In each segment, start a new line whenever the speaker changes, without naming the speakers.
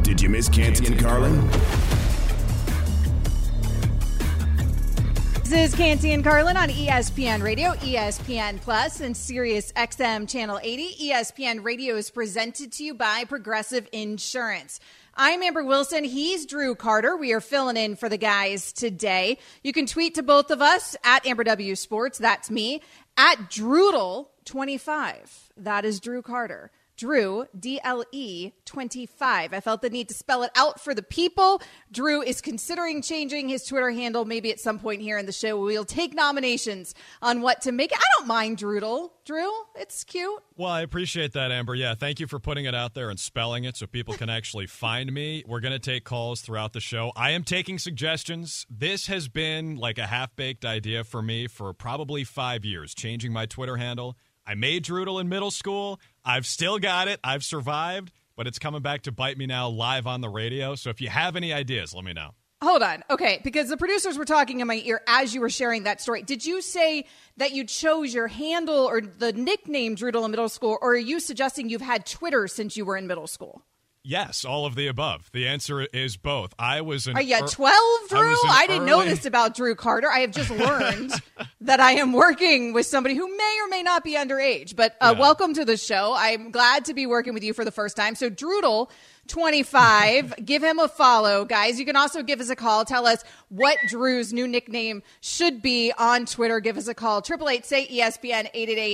Did you miss Canty and Carlin?
This is Canty and Carlin on ESPN Radio, ESPN Plus, and Sirius XM Channel 80. ESPN Radio is presented to you by Progressive Insurance. I'm Amber Wilson. He's Drew Carter. We are filling in for the guys today. You can tweet to both of us at Amber W Sports. That's me. At Droodle25. That is Drew Carter. Drew, DLE 25. I felt the need to spell it out for the people. Drew is considering changing his Twitter handle maybe at some point here in the show. We'll take nominations on what to make it. I don't mind Droodle. Drew, it's cute.
Well, I appreciate that, Amber. Yeah, thank you for putting it out there and spelling it so people can actually find me. We're going to take calls throughout the show. I am taking suggestions. This has been like a half-baked idea for me for probably 5 years, changing my Twitter handle. I made Droodle in middle school. I've still got it. I've survived, but it's coming back to bite me now live on the radio. So if you have any ideas, let me know.
Hold on. Okay, because the producers were talking in my ear as you were sharing that story. Did you say that you chose your handle or the nickname Droodle in middle school, or are you suggesting you've had Twitter since you were in middle school?
Yes, all of the above. The answer is both. I was an
Are you 12, Drew? I didn't know this about Drew Carter. I have just learned that I am working with somebody who may or may not be underage. But welcome to the show. I'm glad to be working with you for the first time. So Droodle 25, give him a follow, guys. You can also give us a call. Tell us what Drew's new nickname should be on Twitter. Give us a call. 888-SAY-ESPN,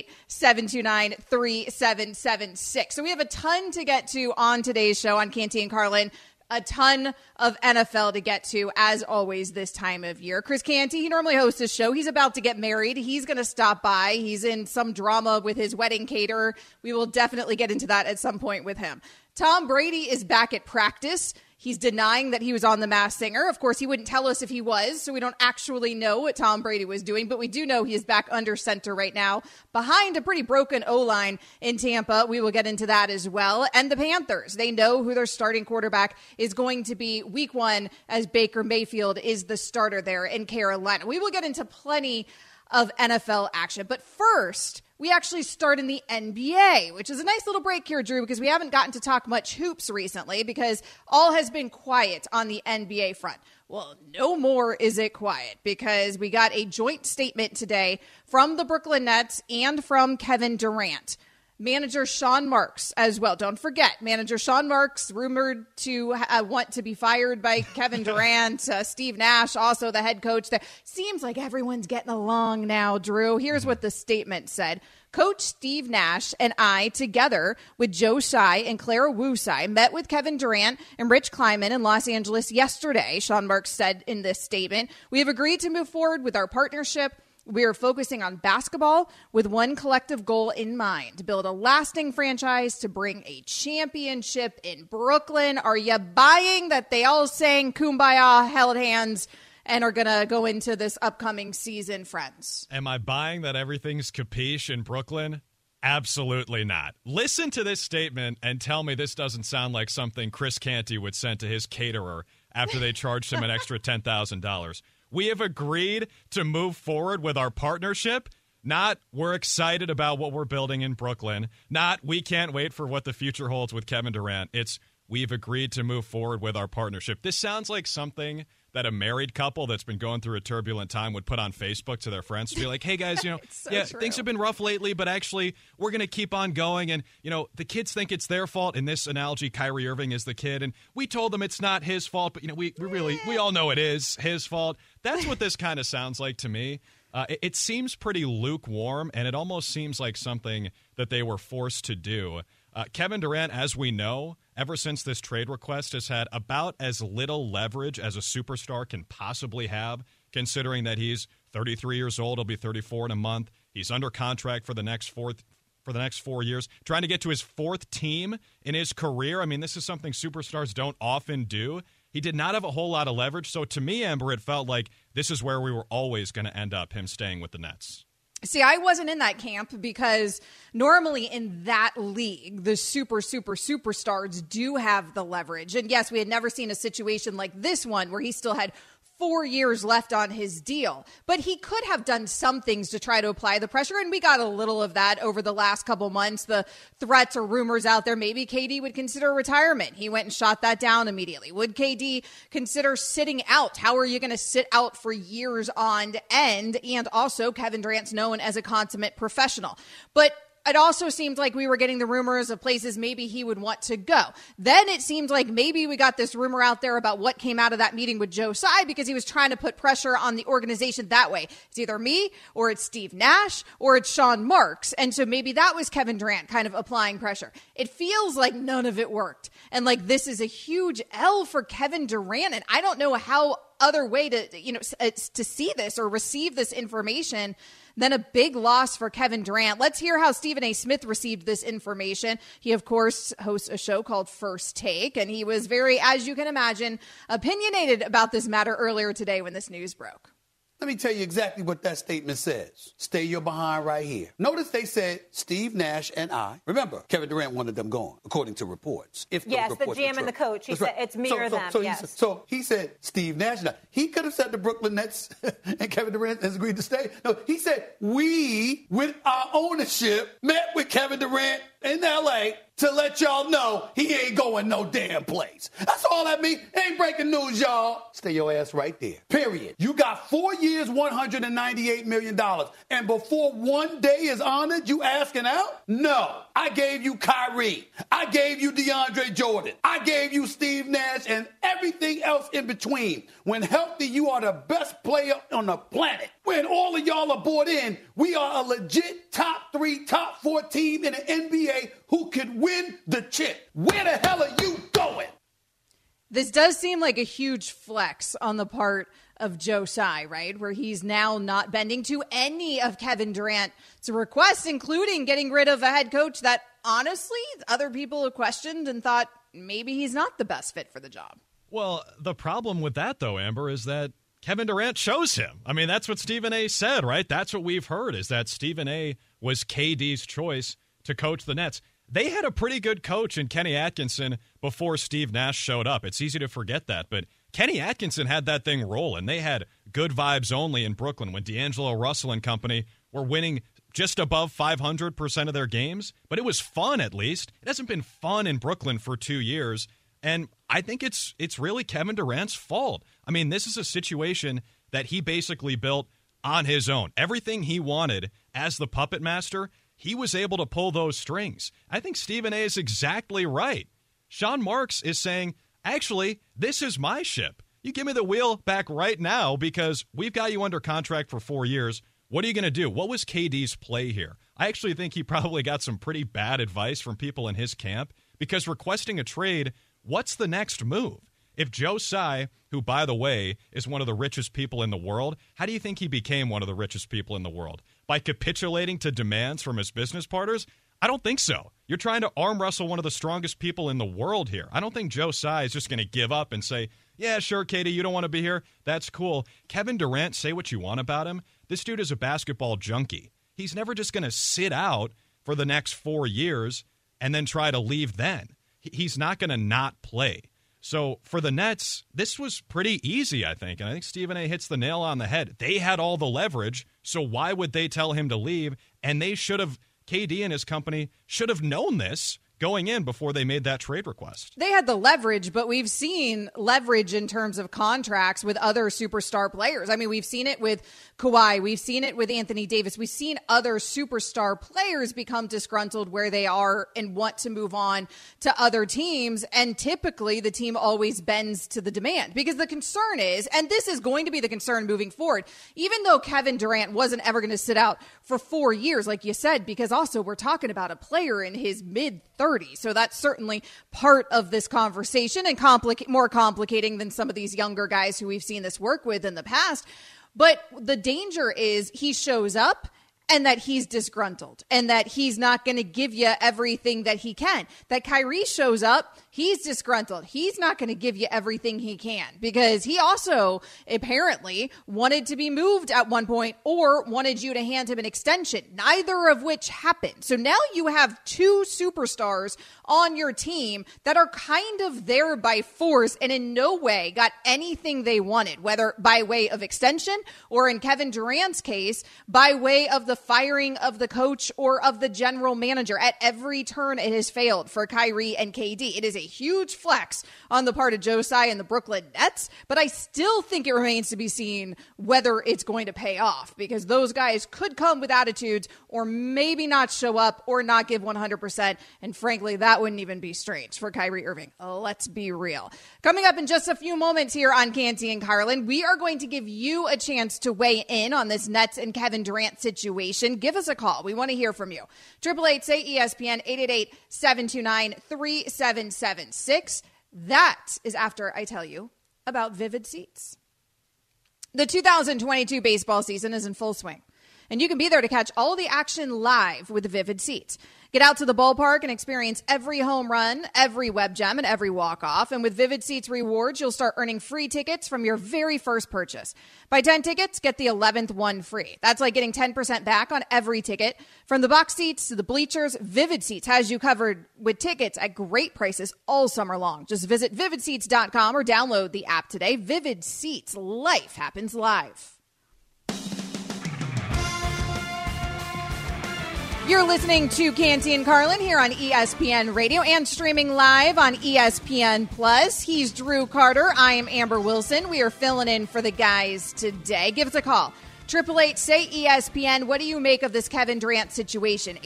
888-729-3776. So we have a ton to get to on today's show on Canty and Carlin. A ton of NFL to get to, as always, this time of year. Chris Canty, he normally hosts his show. He's about to get married. He's going to stop by. He's in some drama with his wedding caterer. We will definitely get into that at some point with him. Tom Brady is back at practice. He's denying that he was on The Masked Singer. Of course, he wouldn't tell us if he was, so we don't actually know what Tom Brady was doing, but we do know he is back under center right now behind a pretty broken O-line in Tampa. We will get into that as well. And the Panthers, they know who their starting quarterback is going to be week one, as Baker Mayfield is the starter there in Carolina. We will get into plenty of NFL action. But first, we actually start in the NBA, which is a nice little break here, Drew, because we haven't gotten to talk much hoops recently because all has been quiet on the NBA front. Well, no more is it quiet because we got a joint statement today from the Brooklyn Nets and from Kevin Durant. Manager Sean Marks as well. Don't forget, manager Sean Marks rumored to want to be fired by Kevin Durant. Steve Nash, also the head coach there. Seems like everyone's getting along now, Drew. Here's what the statement said. Coach Steve Nash and I, together with Joe Tsai and Clara Wu Tsai, met with Kevin Durant and Rich Kleiman in Los Angeles yesterday, Sean Marks said in this statement. We have agreed to move forward with our partnership. We are focusing on basketball with one collective goal in mind, to build a lasting franchise, to bring a championship in Brooklyn. Are you buying that they all sang Kumbaya, held hands, and are going to go into this upcoming season, friends?
Am I buying that everything's capiche in Brooklyn? Absolutely not. Listen to this statement and tell me this doesn't sound like something Chris Canty would send to his caterer after they charged him an extra $10,000. We have agreed to move forward with our partnership. Not we're excited about what we're building in Brooklyn. Not we can't wait for what the future holds with Kevin Durant. It's we've agreed to move forward with our partnership. This sounds like something that a married couple that's been going through a turbulent time would put on Facebook to their friends to be like, hey, guys,
True.
Things have been rough lately, but actually we're going to keep on going. And, the kids think it's their fault. In this analogy, Kyrie Irving is the kid. And we told them it's not his fault, but, we all know it is his fault. That's what this kind of sounds like to me. It seems pretty lukewarm, and it almost seems like something that they were forced to do. Kevin Durant, as we know, ever since this trade request, has had about as little leverage as a superstar can possibly have, considering that he's 33 years old. He'll be 34 in a month. He's under contract for the next 4 years, trying to get to his fourth team in his career. I mean, this is something superstars don't often do. He did not have a whole lot of leverage. So to me, Amber, it felt like this is where we were always going to end up, him staying with the Nets.
See, I wasn't in that camp because normally in that league, the superstars do have the leverage. And yes, we had never seen a situation like this one where he still had 4 years left on his deal. But he could have done some things to try to apply the pressure, and we got a little of that over the last couple months. The threats or rumors out there, maybe KD would consider retirement. He went and shot that down immediately. Would KD consider sitting out? How are you going to sit out for years on end? And also, Kevin Durant's known as a consummate professional. But it also seemed like we were getting the rumors of places maybe he would want to go. Then it seemed like maybe we got this rumor out there about what came out of that meeting with Joe Tsai because he was trying to put pressure on the organization that way. It's either me or it's Steve Nash or it's Sean Marks. And so maybe that was Kevin Durant kind of applying pressure. It feels like none of it worked. And like this is a huge L for Kevin Durant. And I don't know how other way to see this or receive this information than a big loss for Kevin Durant. Let's hear how Stephen A. Smith received this information. He, of course, hosts a show called First Take, and he was very, as you can imagine, opinionated about this matter earlier today when this news broke.
Let me tell you exactly what that statement says. Stay your behind right here. Notice they said Steve Nash and I. Remember, Kevin Durant wanted them gone, according to reports.
Yes, the GM and the coach. He said it's me or them.
So he said Steve Nash and I. He could have said the Brooklyn Nets and Kevin Durant has agreed to stay. No, he said we, with our ownership, met with Kevin Durant in L.A. to let y'all know he ain't going no damn place. That's all that means. Ain't breaking news, y'all. Stay your ass right there. Period. You got 4 years, $198 million. And before one day is honored, you asking out? No. I gave you Kyrie. I gave you DeAndre Jordan. I gave you Steve Nash and everything else in between. When healthy, you are the best player on the planet. When all of y'all are bought in, we are a legit top 3, top 4 team in the NBA who could win the chip. Where the hell are you going?
This does seem like a huge flex on the part of Joe Tsai, right? Where he's now not bending to any of Kevin Durant's requests, including getting rid of a head coach that honestly other people have questioned and thought maybe he's not the best fit for the job.
Well, the problem with that, though, Amber, is that Kevin Durant chose him. I mean, that's what Stephen A. said, right? That's what we've heard, is that Stephen A. was KD's choice to coach the Nets. They had a pretty good coach in Kenny Atkinson before Steve Nash showed up. It's easy to forget that, but Kenny Atkinson had that thing rolling. They had good vibes only in Brooklyn when D'Angelo Russell and company were winning just above 500% of their games, but it was fun at least. It hasn't been fun in Brooklyn for 2 years, and I think it's really Kevin Durant's fault. I mean, this is a situation that he basically built on his own. Everything he wanted as the puppet master, he was able to pull those strings. I think Stephen A. is exactly right. Sean Marks is saying, actually, this is my ship. You give me the wheel back right now because we've got you under contract for 4 years. What are you going to do? What was KD's play here? I actually think he probably got some pretty bad advice from people in his camp because requesting a trade, what's the next move? If Joe Tsai, who, by the way, is one of the richest people in the world, how do you think he became one of the richest people in the world? By capitulating to demands from his business partners? I don't think so. You're trying to arm wrestle one of the strongest people in the world here. I don't think Joe Tsai is just going to give up and say, yeah, sure, Katie, you don't want to be here? That's cool. Kevin Durant, say what you want about him. This dude is a basketball junkie. He's never just going to sit out for the next 4 years and then try to leave then. He's not going to not play. So for the Nets, this was pretty easy, I think. And I think Stephen A. hits the nail on the head. They had all the leverage, so why would they tell him to leave? And they should have, KD and his company should have known this going in before they made that trade request.
They had the leverage, but we've seen leverage in terms of contracts with other superstar players. I mean, we've seen it with Kawhi. We've seen it with Anthony Davis. We've seen other superstar players become disgruntled where they are and want to move on to other teams. And typically the team always bends to the demand because the concern is, and this is going to be the concern moving forward, even though Kevin Durant wasn't ever going to sit out for 4 years, like you said, because also we're talking about a player in his mid-30s. So that's certainly part of this conversation and more complicating than some of these younger guys who we've seen this work with in the past. But the danger is he shows up and that he's disgruntled and that he's not going to give you everything that he can. That Kyrie shows up, he's disgruntled. He's not going to give you everything he can because he also apparently wanted to be moved at one point or wanted you to hand him an extension, neither of which happened. So now you have two superstars on your team that are kind of there by force and in no way got anything they wanted, whether by way of extension or in Kevin Durant's case, by way of the firing of the coach or of the general manager. At every turn, it has failed for Kyrie and KD. It is a huge flex on the part of Joe Tsai and the Brooklyn Nets, but I still think it remains to be seen whether it's going to pay off because those guys could come with attitudes or maybe not show up or not give 100%. And frankly, that wouldn't even be strange for Kyrie Irving. Let's be real. Coming up in just a few moments here on Canty and Carlin, we are going to give you a chance to weigh in on this Nets and Kevin Durant situation. Give us a call. We want to hear from you. 888-SAY-ESPN, 888-729-3776. That is after I tell you about Vivid Seats. The 2022 baseball season is in full swing, and you can be there to catch all the action live with Vivid Seats. Get out to the ballpark and experience every home run, every web gem, and every walk-off. And with Vivid Seats rewards, you'll start earning free tickets from your very first purchase. Buy 10 tickets, get the 11th one free. That's like getting 10% back on every ticket. From the box seats to the bleachers, Vivid Seats has you covered with tickets at great prices all summer long. Just visit vividseats.com or download the app today. Vivid Seats. Life happens live. You're listening to Canty and Carlin here on ESPN Radio and streaming live on ESPN Plus. He's Drew Carter. I am Amber Wilson. We are filling in for the guys today. Give us a call. 888-SAY-ESPN. What do you make of this Kevin Durant situation?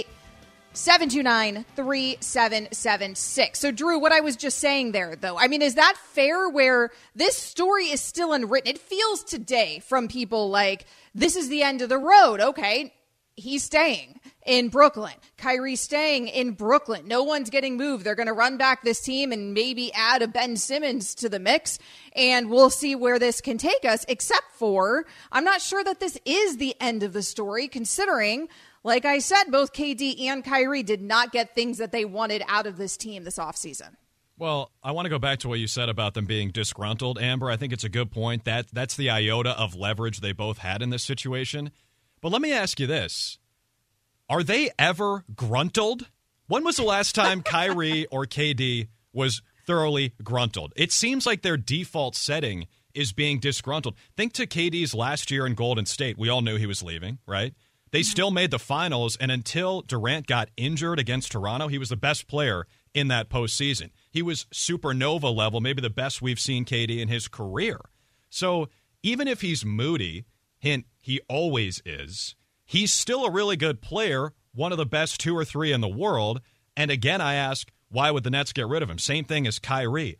888-729-3776. So, Drew, what I was just saying there, though, I mean, is that fair where this story is still unwritten? It feels today from people like this is the end of the road. Okay, he's staying in Brooklyn. Kyrie's staying in Brooklyn. No one's getting moved. They're going to run back this team and maybe add a Ben Simmons to the mix, and we'll see where this can take us, except for I'm not sure that this is the end of the story, considering, like I said, both KD and Kyrie did not get things that they wanted out of this team this offseason.
Well, I want to go back to what you said about them being disgruntled, Amber. I think it's a good point. That's the iota of leverage they both had in this situation. But let me ask you this. Are they ever gruntled? When was the last time Kyrie or KD was thoroughly gruntled? It seems like their default setting is being disgruntled. Think to KD's last year in Golden State. We all knew he was leaving, right? They still made the finals, and until Durant got injured against Toronto, he was the best player in that postseason. He was supernova level, maybe the best we've seen KD in his career. So even if he's moody, hint, he always is, he's still a really good player, one of the best 2 or 3 in the world. And again, I ask, why would the Nets get rid of him? Same thing as Kyrie.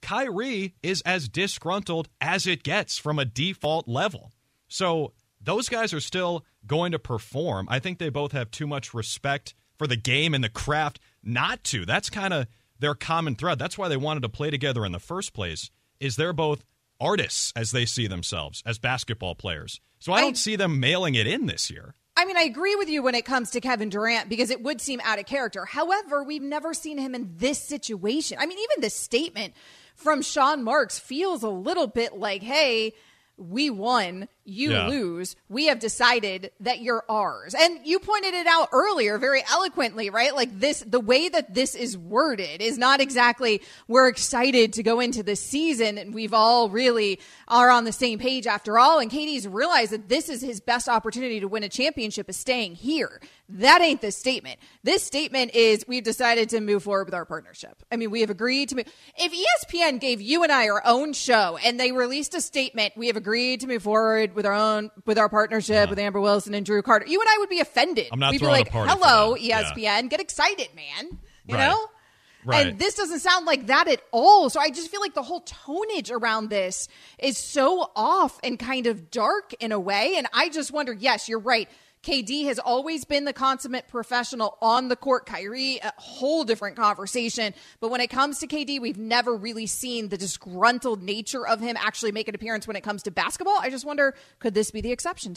Kyrie is as disgruntled as it gets from a default level. So those guys are still going to perform. I think they both have too much respect for the game and the craft not to. That's kind of their common thread. That's why they wanted to play together in the first place, is they're both artists as they see themselves, as basketball players. So I don't see them mailing it in this year.
I mean, I agree with you when it comes to Kevin Durant because it would seem out of character. However, we've never seen him in this situation. I mean, even this statement from Sean Marks feels a little bit like, hey, we won, you lose. We have decided that you're ours. And you pointed it out earlier very eloquently, right? Like this, the way that this is worded is not exactly we're excited to go into the season and we've all really are on the same page after all. And KD's realized that this is his best opportunity to win a championship is staying here. That ain't the statement. This statement is we've decided to move forward with our partnership. I mean, we have agreed to move. If ESPN gave you and I our own show and they released a statement, we have agreed to move forward with our partnership with Amber Wilson and Drew Carter, you and I would be offended.
I'm not
We'd be
throwing
like,
a party
hello,
for that.
ESPN, get excited, man. You
Right.
know?
Right.
And this doesn't sound like that at all. So I just feel like the whole tonnage around this is so off and kind of dark in a way. And I just wonder, yes, you're right. KD has always been the consummate professional on the court. Kyrie, a whole different conversation. But when it comes to KD, we've never really seen the disgruntled nature of him actually make an appearance when it comes to basketball. I just wonder, could this be the exception to that?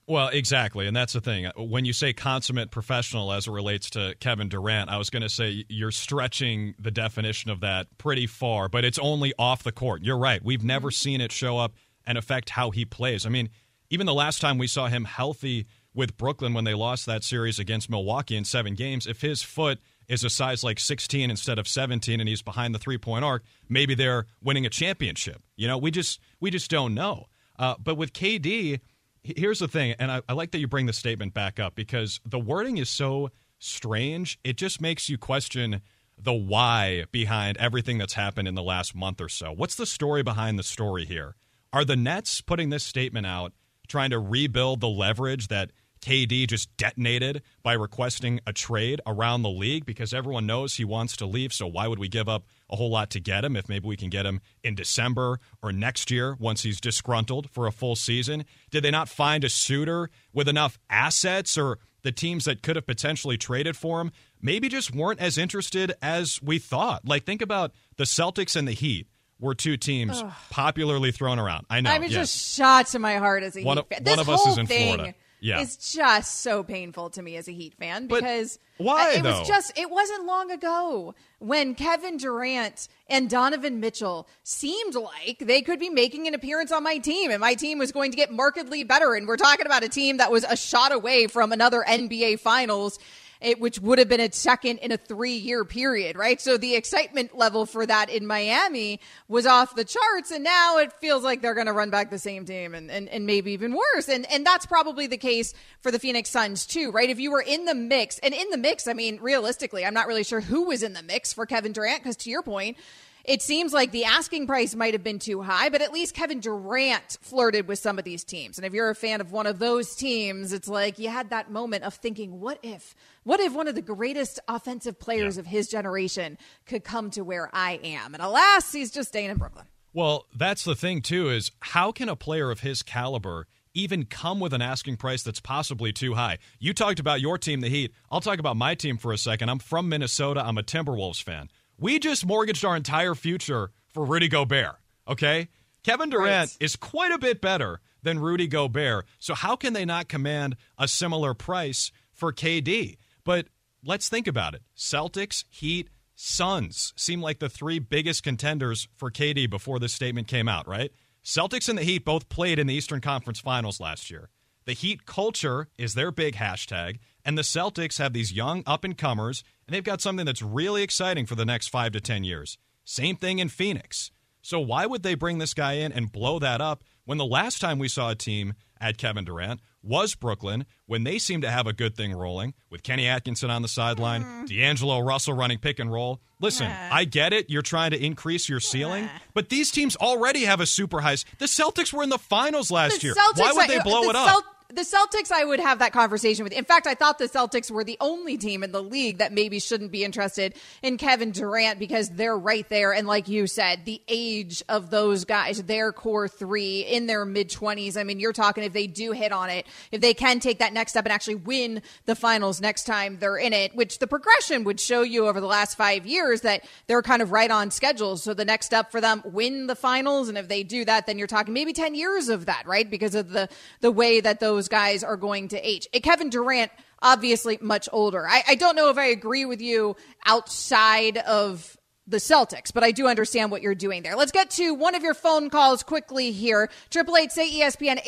Well, exactly, and that's the thing. When you say consummate professional as it relates to Kevin Durant, I was going to say you're stretching the definition of that pretty far, but it's only off the court. You're right. We've never seen it show up and affect how he plays. I mean, even the last time we saw him healthy with Brooklyn when they lost that series against Milwaukee in 7 games, if his foot is a size like 16 instead of 17 and he's behind the three-point arc, maybe they're winning a championship. You know, we just don't know. But with KD, here's the thing, and I like that you bring the statement back up because the wording is so strange. It just makes you question the why behind everything that's happened in the last month or so. What's the story behind the story here? Are the Nets putting this statement out trying to rebuild the leverage that KD just detonated by requesting a trade around the league because everyone knows he wants to leave, so why would we give up a whole lot to get him if maybe we can get him in December or next year once he's disgruntled for a full season? Did they not find a suitor with enough assets, or the teams that could have potentially traded for him maybe just weren't as interested as we thought? Like, think about the Celtics and the Heat were 2 teams popularly thrown around. I know.
I mean, just shot to my heart as a Heat fan.
One of us is in Florida. Yeah.
It's just so painful to me as a Heat fan because
why,
though? It wasn't long ago when Kevin Durant and Donovan Mitchell seemed like they could be making an appearance on my team and my team was going to get markedly better. And we're talking about a team that was a shot away from another NBA Finals, which would have been a second in a 3-year period, right? So the excitement level for that in Miami was off the charts, and now it feels like they're going to run back the same team and maybe even worse. And that's probably the case for the Phoenix Suns too, right? If you were in the mix, I mean, realistically, I'm not really sure who was in the mix for Kevin Durant, because to your point, it seems like the asking price might have been too high, but at least Kevin Durant flirted with some of these teams. And if you're a fan of one of those teams, it's like you had that moment of thinking, what if one of the greatest offensive players of his generation could come to where I am? And alas, he's just staying in Brooklyn.
Well, that's the thing, too, is how can a player of his caliber even come with an asking price that's possibly too high? You talked about your team, the Heat. I'll talk about my team for a second. I'm from Minnesota. I'm a Timberwolves fan. We just mortgaged our entire future for Rudy Gobert, okay? Kevin Durant is quite a bit better than Rudy Gobert, so how can they not command a similar price for KD? But let's think about it. Celtics, Heat, Suns seem like the 3 biggest contenders for KD before this statement came out, right? Celtics and the Heat both played in the Eastern Conference Finals last year. The Heat culture is their big hashtag, and the Celtics have these young up-and-comers, and they've got something that's really exciting for the next 5 to 10 years. Same thing in Phoenix. So why would they bring this guy in and blow that up when the last time we saw a team add Kevin Durant was Brooklyn, when they seemed to have a good thing rolling with Kenny Atkinson on the sideline, D'Angelo Russell running pick and roll? Listen, I get it. You're trying to increase your ceiling, but these teams already have a super high. The Celtics were in the finals last year. Why would they blow it up?
The Celtics, I would have that conversation with. In fact, I thought the Celtics were the only team in the league that maybe shouldn't be interested in Kevin Durant because they're right there. And like you said, the age of those guys, their core 3 in their mid-20s. I mean, you're talking if they do hit on it, if they can take that next step and actually win the finals next time they're in it, which the progression would show you over the last 5 years that they're kind of right on schedule. So the next step for them, win the finals. And if they do that, then you're talking maybe 10 years of that, right? Because of the way that those guys are going to age. Kevin Durant, obviously much older. I don't know if I agree with you outside of the Celtics, but I do understand what you're doing there. Let's get to one of your phone calls quickly here. 888-SAY-ESPN,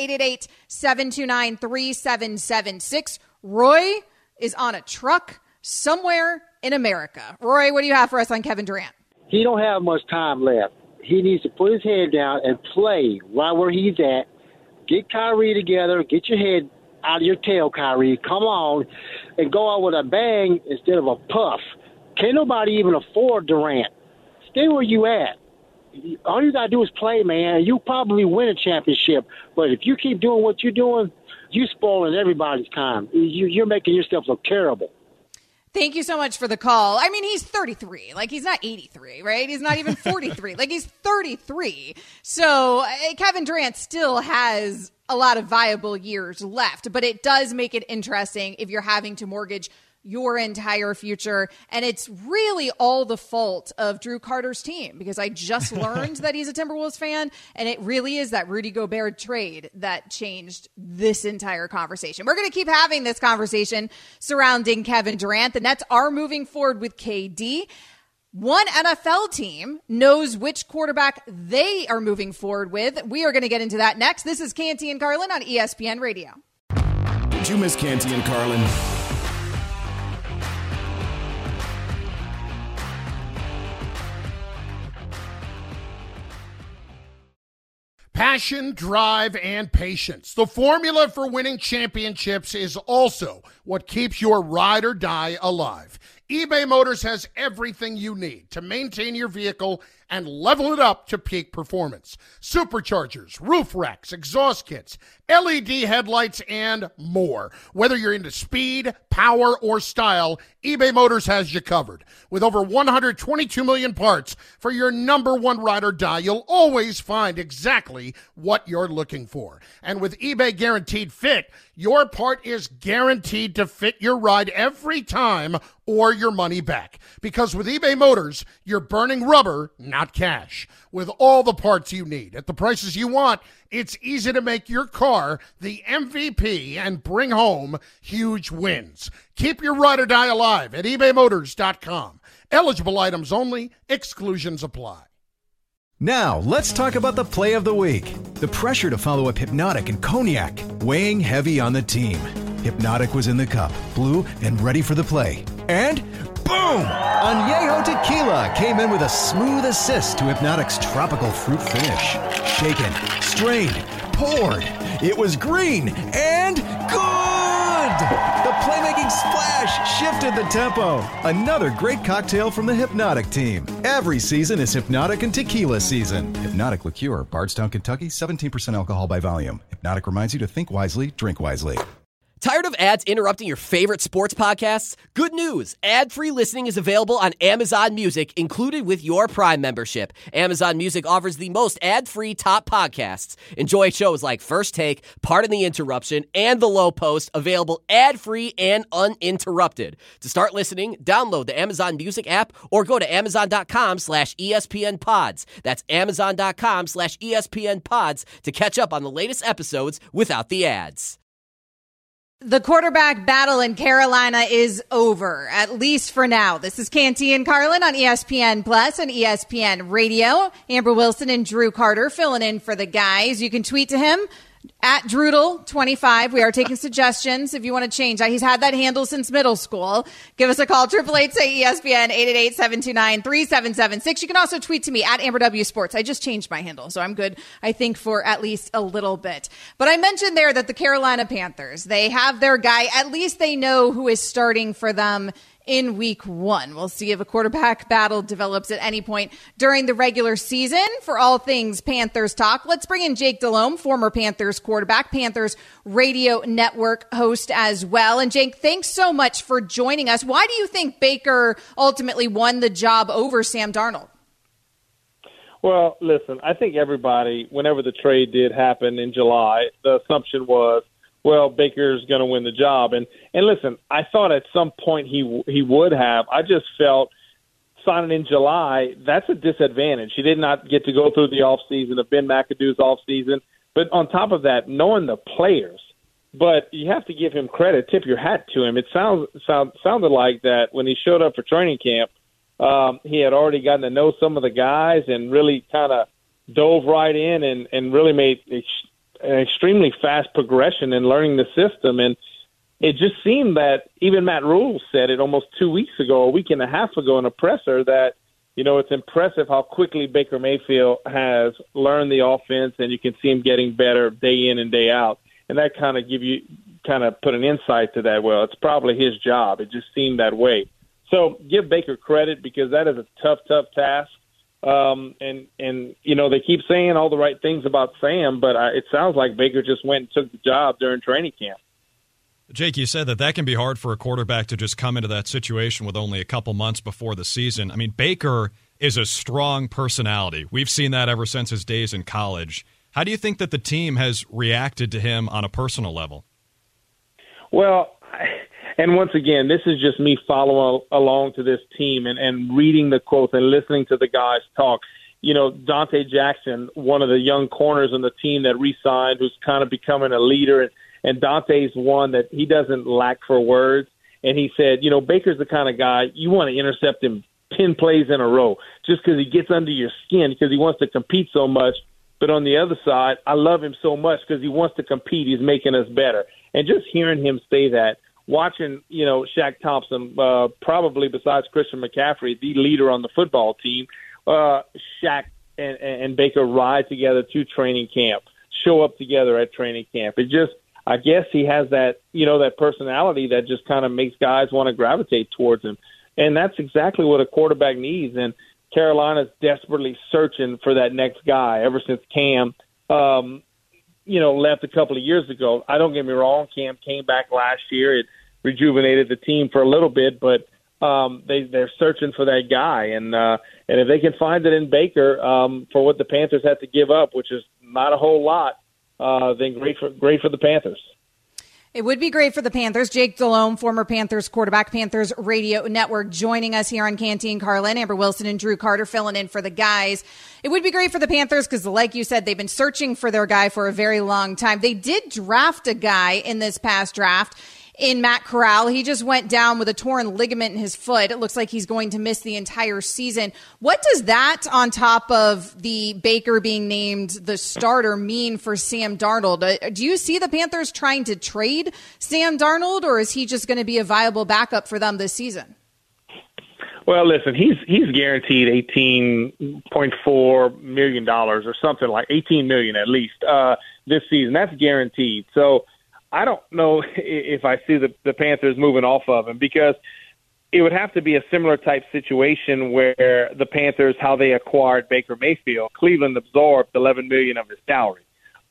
888-729-3776. Roy is on a truck somewhere in America. Roy, what do you have for us on Kevin Durant?
He don't have much time left. He needs to put his head down and play right where he's at. Get Kyrie together. Get your head out of your tail, Kyrie. Come on and go out with a bang instead of a puff. Can't nobody even afford Durant. Stay where you at. All you got to do is play, man. You probably win a championship. But if you keep doing what you're doing, you're spoiling everybody's time. You're making yourself look terrible.
Thank you so much for the call. I mean, he's 33. Like, he's not 83, right? He's not even 43. Like, he's 33. So Kevin Durant still has a lot of viable years left, but it does make it interesting if you're having to mortgage your entire future. And it's really all the fault of Drew Carter's team, because I just learned that he's a Timberwolves fan, and it really is that Rudy Gobert trade that changed this entire conversation. We're going to keep having this conversation surrounding Kevin Durant. The Nets are moving forward with KD. One NFL team knows which quarterback they are moving forward with. We are going to get into that next. This is Canty and Carlin on ESPN Radio.
Did you miss Canty and Carlin?
Passion, drive, and patience. The formula for winning championships is also what keeps your ride or die alive. eBay Motors has everything you need to maintain your vehicle and level it up to peak performance. Superchargers, roof racks, exhaust kits, LED headlights, and more. Whether you're into speed, power, or style, eBay Motors has you covered. With over 122 million parts for your number one ride or die, you'll always find exactly what you're looking for. And with eBay Guaranteed Fit, your part is guaranteed to fit your ride every time or your money back. Because with eBay Motors, you're burning rubber, not cash. With all the parts you need at the prices you want, it's easy to make your car the MVP and bring home huge wins. Keep your ride or die alive at ebaymotors.com. Eligible items only. Exclusions apply.
Now, let's talk about the play of the week. The pressure to follow up Hypnotic and Cognac, weighing heavy on the team. Hypnotic was in the cup, blue, and ready for the play. And boom! Añejo Tequila came in with a smooth assist to Hypnotic's tropical fruit finish. Shaken, strained, poured. It was green and good! The playmaking splash shifted the tempo. Another great cocktail from the Hypnotic team. Every season is Hypnotic and Tequila season. Hypnotic Liqueur, Bardstown, Kentucky, 17% alcohol by volume. Hypnotic reminds you to think wisely, drink wisely.
Tired of ads interrupting your favorite sports podcasts? Good news! Ad-free listening is available on Amazon Music, included with your Prime membership. Amazon Music offers the most ad-free top podcasts. Enjoy shows like First Take, Pardon the Interruption, and The Low Post, available ad-free and uninterrupted. To start listening, download the Amazon Music app or go to amazon.com/ESPN Pods. That's amazon.com/ESPN Pods to catch up on the latest episodes without the ads.
The quarterback battle in Carolina is over, at least for now. This is Canty and Carlin on ESPN Plus and ESPN Radio. Amber Wilson and Drew Carter filling in for the guys. You can tweet to him at Droodle25. We are taking suggestions if you want to change that. He's had that handle since middle school. Give us a call, 888-SAY-ESPN, 888-729-3776. You can also tweet to me at Amber W Sports. I just changed my handle, so I'm good, I think, for at least a little bit. But I mentioned there that the Carolina Panthers, they have their guy. At least they know who is starting for them in week one. We'll see if a quarterback battle develops at any point during the regular season. For all things Panthers talk, let's bring in Jake Delhomme, former Panthers quarterback, Panthers radio network host as well. And Jake, thanks so much for joining us. Why do you think Baker ultimately won the job over Sam Darnold?
Well, listen, I think everybody, whenever the trade did happen in July, the assumption was, well, Baker's going to win the job. And listen, I thought at some point he would have. I just felt signing in July, that's a disadvantage. He did not get to go through the offseason of Ben McAdoo's offseason. But on top of that, knowing the players, but you have to give him credit, tip your hat to him. It sounded like that when he showed up for training camp, he had already gotten to know some of the guys and really kind of dove right in and really made an extremely fast progression in learning the system. And it just seemed that even Matt Rule said it almost 2 weeks ago, a week and a half ago in a presser, that, you know, it's impressive how quickly Baker Mayfield has learned the offense, and you can see him getting better day in and day out. And that kind of put an insight to that. Well, it's probably his job. It just seemed that way. So give Baker credit, because that is a tough task. And you know, they keep saying all the right things about Sam, but it sounds like Baker just went and took the job during training camp.
Jake, you said that can be hard for a quarterback to just come into that situation with only a couple months before the season. I mean, Baker is a strong personality. We've seen that ever since his days in college. How do you think that the team has reacted to him on a personal level?
Well, And once again, this is just me following along to this team and reading the quotes and listening to the guys talk. You know, Dante Jackson, one of the young corners on the team that re-signed, who's kind of becoming a leader. And Dante's one that he doesn't lack for words. And he said, you know, Baker's the kind of guy you want to intercept him 10 plays in a row just because he gets under your skin because he wants to compete so much. But on the other side, I love him so much because he wants to compete. He's making us better. And just hearing him say that, watching, you know, Shaq Thompson, probably besides Christian McCaffrey, the leader on the football team, Shaq and Baker ride together to training camp, show up together at training camp. It just, I guess he has that, you know, that personality that just kind of makes guys want to gravitate towards him. And that's exactly what a quarterback needs. And Carolina's desperately searching for that next guy ever since Cam, you know, left a couple of years ago. I don't get me wrong, Cam came back last year. It rejuvenated the team for a little bit, but they're searching for that guy. And if they can find it in Baker for what the Panthers had to give up, which is not a whole lot, then great for the Panthers.
It would be great for the Panthers. Jake Delhomme, former Panthers quarterback, Panthers Radio Network, joining us here on Canty and Carlin. Amber Wilson and Drew Carter filling in for the guys. It would be great for the Panthers because, like you said, they've been searching for their guy for a very long time. They did draft a guy in this past draft in Matt Corral. He just went down with a torn ligament in his foot. It looks like he's going to miss the entire season. What does that, on top of the Baker being named the starter, mean for Sam Darnold? Do you see the Panthers trying to trade Sam Darnold, or is he just going to be a viable backup for them this season?
Well, listen, he's guaranteed $18.4 million or something like $18 million at least this season. That's guaranteed. So I don't know if I see the Panthers moving off of him because it would have to be a similar type situation where the Panthers, how they acquired Baker Mayfield, Cleveland absorbed $11 million of his salary.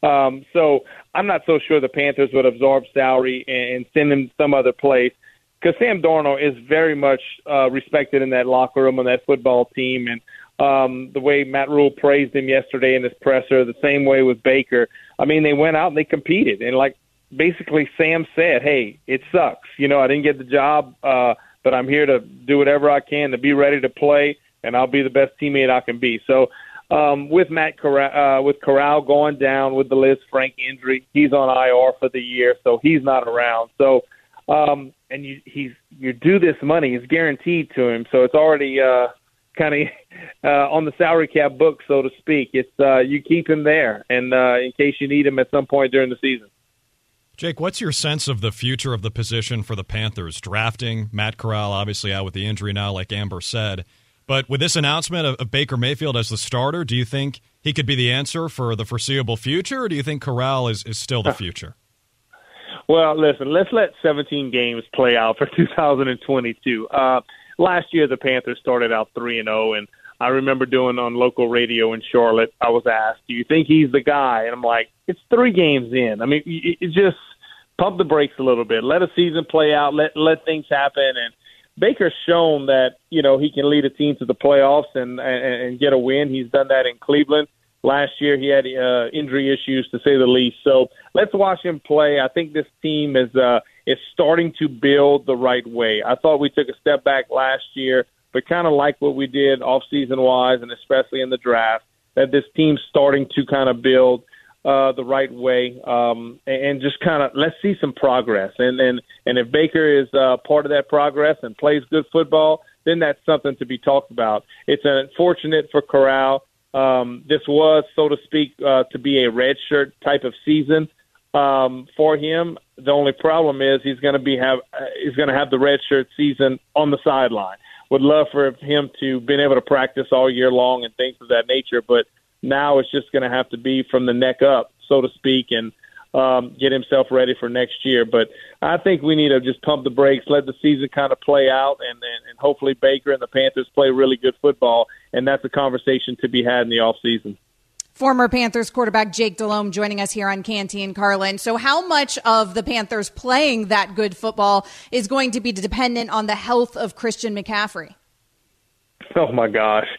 So I'm not so sure the Panthers would absorb salary and send him some other place because Sam Darnold is very much respected in that locker room on that football team. And the way Matt Rule praised him yesterday in his presser, the same way with Baker. I mean, they went out and they competed. And like, basically, Sam said, hey, it sucks. You know, I didn't get the job, but I'm here to do whatever I can to be ready to play, and I'll be the best teammate I can be. So with with Corral going down with the Liz Frank injury, he's on IR for the year, so he's not around. So and you do this money, it's guaranteed to him, so it's already kind of on the salary cap book, so to speak. It's you keep him there, and in case you need him at some point during the season.
Jake, what's your sense of the future of the position for the Panthers? Drafting Matt Corral, obviously out with the injury now, like Amber said. But with this announcement of Baker Mayfield as the starter, do you think he could be the answer for the foreseeable future, or do you think Corral is still the future?
Well, listen, let's let 17 games play out for 2022. Last year, the Panthers started out 3-0, and I remember doing on local radio in Charlotte, I was asked, do you think he's the guy? And I'm like, it's 3 games in. I mean, it just pump the brakes a little bit. Let a season play out. Let things happen. And Baker's shown that, you know, he can lead a team to the playoffs and get a win. He's done that in Cleveland. Last year he had injury issues, to say the least. So let's watch him play. I think this team is starting to build the right way. I thought we took a step back last year, but kind of like what we did off-season-wise and especially in the draft, that this team's starting to kind of build the right way and just kind of let's see some progress. And if Baker is part of that progress and plays good football, then that's something to be talked about. It's unfortunate for Corral. This was, so to speak, to be a redshirt type of season for him. The only problem is he's going to have the redshirt season on the sideline. Would love for him to been able to practice all year long and things of that nature, but now it's just going to have to be from the neck up, so to speak, and get himself ready for next year. But I think we need to just pump the brakes, let the season kind of play out, and hopefully Baker and the Panthers play really good football, and that's a conversation to be had in the offseason.
Former Panthers quarterback Jake Delhomme joining us here on Canty and Carlin. So how much of the Panthers playing that good football is going to be dependent on the health of Christian McCaffrey?
Oh, my gosh.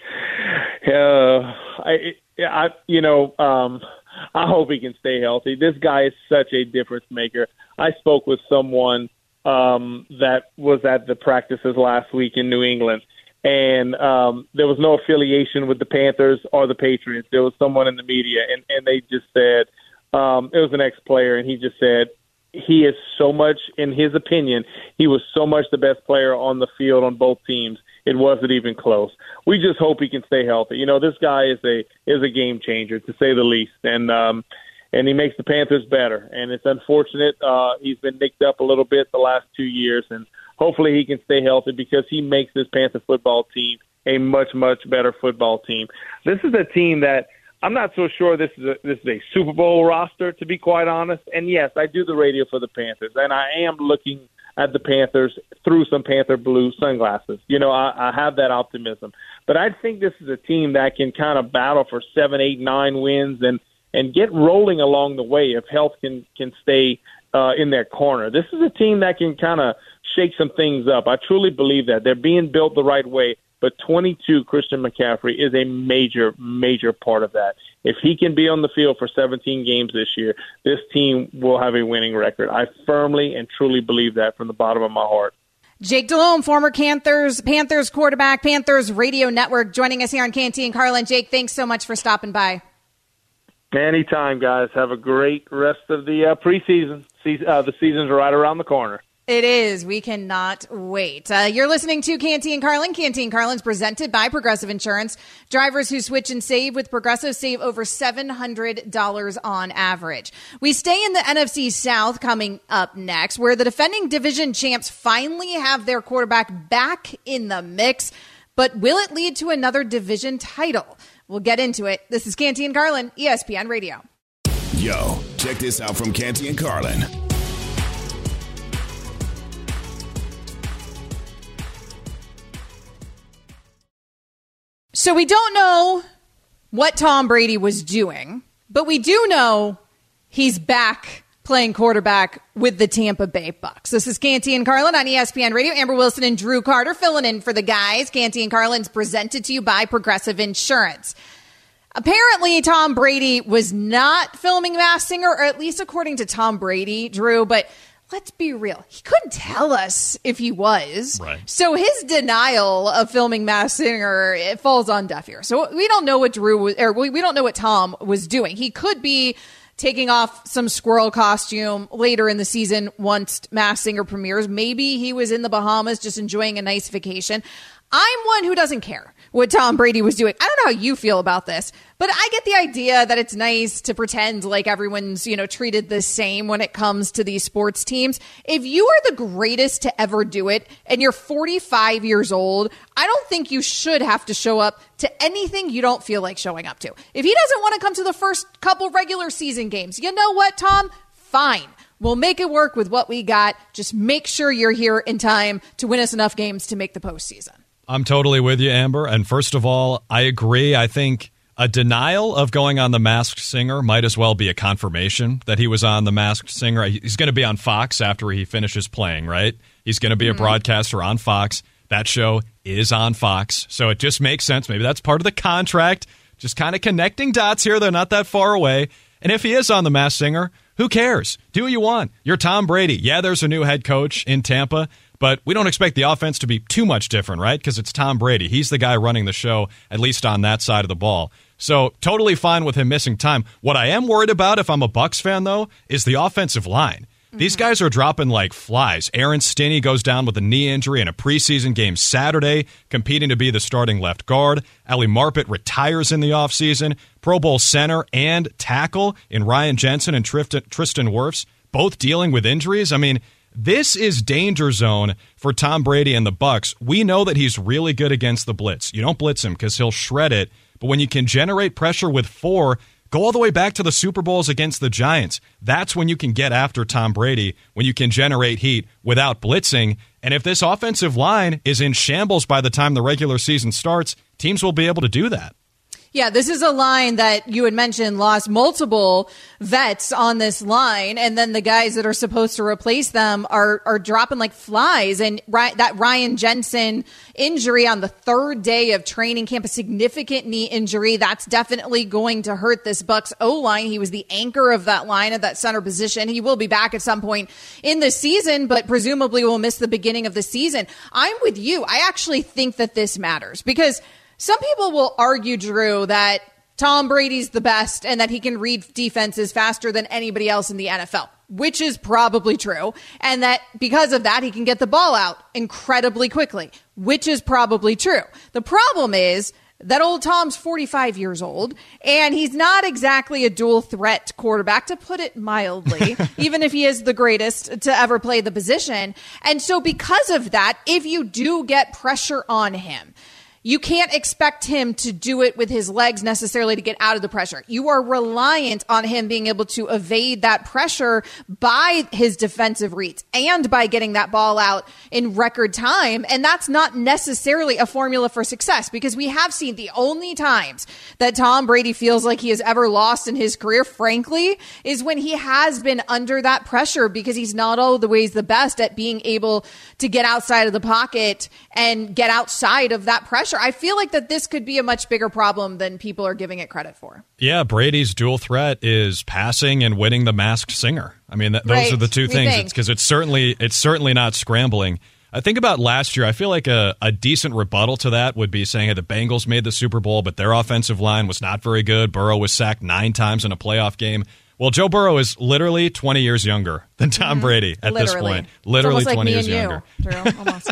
I hope he can stay healthy. This guy is such a difference maker. I spoke with someone that was at the practices last week in New England. And there was no affiliation with the Panthers or the Patriots. There was someone in the media, and they just said, it was an ex-player, and he just said, he is so much, in his opinion, he was so much the best player on the field on both teams. It wasn't even close. We just hope he can stay healthy. You know, this guy is a game changer, to say the least, and he makes the Panthers better. And it's unfortunate he's been nicked up a little bit the last 2 years, and hopefully he can stay healthy because he makes this Panther football team a much, much better football team. This is a team that I'm not so sure this is a Super Bowl roster, to be quite honest. And, yes, I do the radio for the Panthers, and I am looking at the Panthers through some Panther blue sunglasses. You know, I have that optimism. But I think this is a team that can kind of battle for 7, 8, 9 wins and get rolling along the way if health can stay in their corner. This is a team that can kind of shake some things up. I truly believe that. They're being built the right way. But 22, Christian McCaffrey is a major, major part of that. If he can be on the field for 17 games this year, this team will have a winning record. I firmly and truly believe that from the bottom of my heart.
Jake Delhomme, former Panthers quarterback, Panthers Radio Network, joining us here on Canty and Carlin. Jake, thanks so much for stopping by.
Anytime, guys. Have a great rest of the preseason. The season's right around the corner.
It is. We cannot wait. You're listening to Canty and Carlin. Canty and Carlin's presented by Progressive Insurance. Drivers who switch and save with Progressive save over $700 on average. We stay in the NFC South coming up next, where the defending division champs finally have their quarterback back in the mix. But will it lead to another division title? We'll get into it. This is Canty and Carlin, ESPN Radio.
Yo, check this out from Canty and Carlin.
So we don't know what Tom Brady was doing, but we do know he's back playing quarterback with the Tampa Bay Bucks. This is Canty and Carlin on ESPN Radio. Amber Wilson and Drew Carter filling in for the guys. Canty and Carlin's presented to you by Progressive Insurance. Apparently, Tom Brady was not filming Masked Singer, or at least according to Tom Brady, Drew, but let's be real. He couldn't tell us if he was.
Right.
So his denial of filming Masked Singer, it falls on deaf ears. So we don't know what we don't know what Tom was doing. He could be taking off some squirrel costume later in the season once Masked Singer premieres. Maybe he was in the Bahamas just enjoying a nice vacation. I'm one who doesn't care what Tom Brady was doing. I don't know how you feel about this, but I get the idea that it's nice to pretend like everyone's, treated the same when it comes to these sports teams. If you are the greatest to ever do it and you're 45 years old, I don't think you should have to show up to anything you don't feel like showing up to. If he doesn't want to come to the first couple regular season games, you know what, Tom? Fine. We'll make it work with what we got. Just make sure you're here in time to win us enough games to make the postseason.
I'm totally with you, Amber. And first of all, I agree. I think a denial of going on The Masked Singer might as well be a confirmation that he was on The Masked Singer. He's going to be on Fox after he finishes playing, right? He's going to be a broadcaster on Fox. That show is on Fox. So it just makes sense. Maybe that's part of the contract. Just kind of connecting dots here. They're not that far away. And if he is on The Masked Singer, who cares? Do what you want. You're Tom Brady. Yeah, there's a new head coach in Tampa, but we don't expect the offense to be too much different, right? Because it's Tom Brady. He's the guy running the show, at least on that side of the ball. So totally fine with him missing time. What I am worried about, if I'm a Bucs fan, though, is the offensive line. These guys are dropping like flies. Aaron Stinney goes down with a knee injury in a preseason game Saturday, competing to be the starting left guard. Ali Marpet retires in the offseason. Pro Bowl center and tackle in Ryan Jensen and Tristan Wirfs, both dealing with injuries. I mean, this is danger zone for Tom Brady and the Bucs. We know that he's really good against the blitz. You don't blitz him because he'll shred it. But when you can generate pressure with 4, go all the way back to the Super Bowls against the Giants. That's when you can get after Tom Brady, when you can generate heat without blitzing. And if this offensive line is in shambles by the time the regular season starts, teams will be able to do that.
Yeah, this is a line that you had mentioned lost multiple vets on this line, and then the guys that are supposed to replace them are dropping like flies. And that Ryan Jensen injury on the third day of training camp, a significant knee injury, that's definitely going to hurt this Bucs O-line. He was the anchor of that line at that center position. He will be back at some point in the season, but presumably will miss the beginning of the season. I'm with you. I actually think that this matters because some people will argue, Drew, that Tom Brady's the best and that he can read defenses faster than anybody else in the NFL, which is probably true. And that because of that, he can get the ball out incredibly quickly, which is probably true. The problem is that old Tom's 45 years old, and he's not exactly a dual threat quarterback, to put it mildly, even if he is the greatest to ever play the position. And so because of that, if you do get pressure on him, you can't expect him to do it with his legs necessarily to get out of the pressure. You are reliant on him being able to evade that pressure by his defensive reads and by getting that ball out in record time. And that's not necessarily a formula for success because we have seen the only times that Tom Brady feels like he has ever lost in his career, frankly, is when he has been under that pressure because he's not always the best at being able to get outside of the pocket and get outside of that pressure. I feel like that this could be a much bigger problem than people are giving it credit for.
Yeah, Brady's dual threat is passing and winning the Masked Singer. I mean, those are the two things. Because it's certainly not scrambling. I think about last year. I feel like a decent rebuttal to that would be saying, hey, the Bengals made the Super Bowl, but their offensive line was not very good. Burrow was sacked 9 times in a playoff game. Well, Joe Burrow is literally 20 years younger than Tom Brady at this point. Literally 20 years younger.
Drew, almost.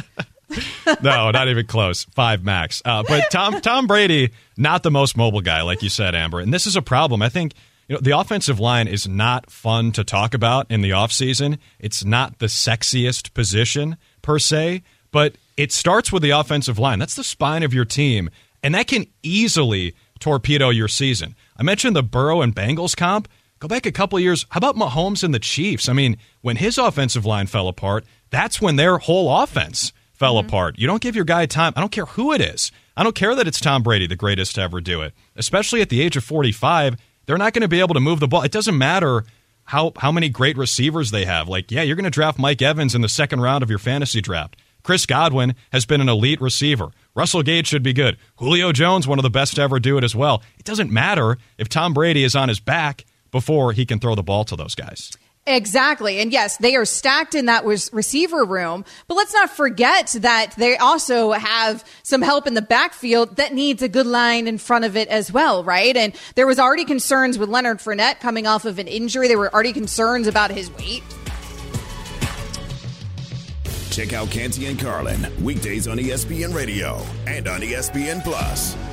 No, not even close. 5 max. But Tom Brady, not the most mobile guy, like you said, Amber. And this is a problem. I think the offensive line is not fun to talk about in the offseason. It's not the sexiest position, per se, but it starts with the offensive line. That's the spine of your team, and that can easily torpedo your season. I mentioned the Burrow and Bengals comp. Go back a couple of years. How about Mahomes and the Chiefs? I mean, when his offensive line fell apart, that's when their whole offense fell apart. You don't give your guy time. I don't care who it is. I don't care that it's Tom Brady, the greatest to ever do it. Especially at the age of 45, they're not going to be able to move the ball. It doesn't matter how many great receivers they have. Like, yeah, you're going to draft Mike Evans in the second round of your fantasy draft. Chris Godwin has been an elite receiver. Russell Gage should be good. Julio Jones, one of the best to ever do it as well. It doesn't matter if Tom Brady is on his back before he can throw the ball to those guys.
Exactly. And yes, they are stacked in that receiver room, but let's not forget that they also have some help in the backfield that needs a good line in front of it as well, right? And there was already concerns with Leonard Fournette coming off of an injury. There were already concerns about his weight.
Check out Canty and Carlin, weekdays on ESPN Radio and on ESPN Plus.